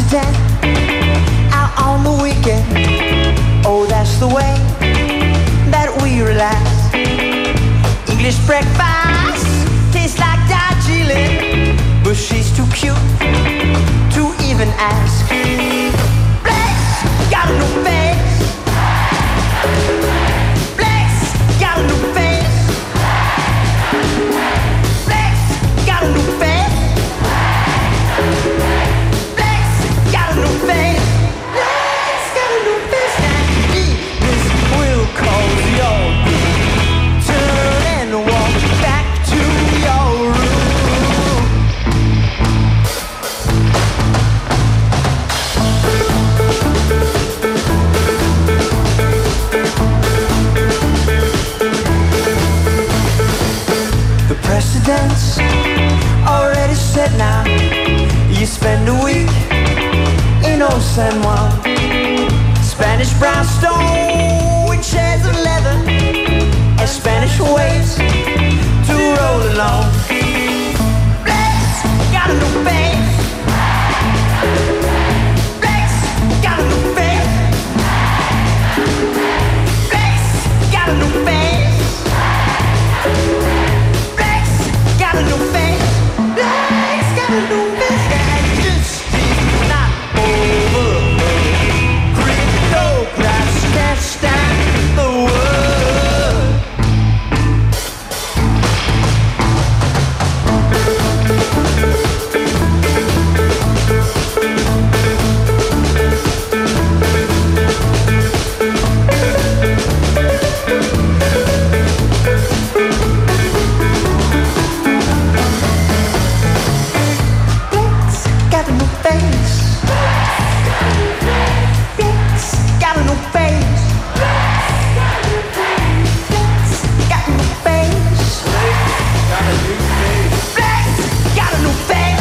president out on the weekend. Oh, that's the way that we relax. English breakfast tastes like Darjeeling, but she's too cute to even ask. Blake's got a new face. Blake's got a new face. Blake's got a new face. Blake's got a new face. Blake's got a new face. And this will cause your room. Turn and walk back to your room. The precedent's already set now. You spend a week in Old San Juan, Spanish brownstone with chairs of leather and Spanish waves to roll along. Blake's got a new face. Blake's got a new face. Blake's got a new face. Blake's got a new face. Blake's got a new face. And this is not over. Cryptocrats can't stand the word. Blake's got a new face. Blake's got a new face. Blake's got a new face. Blake's got a new face.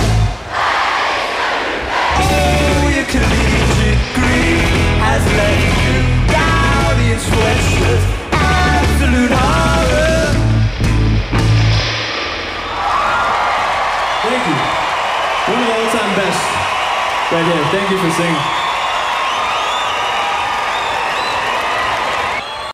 Oh, your collegiate degree has left you down in sweatshirts. Absolute horror. Thank you. One of the all-time best. Right here. Thank you for singing.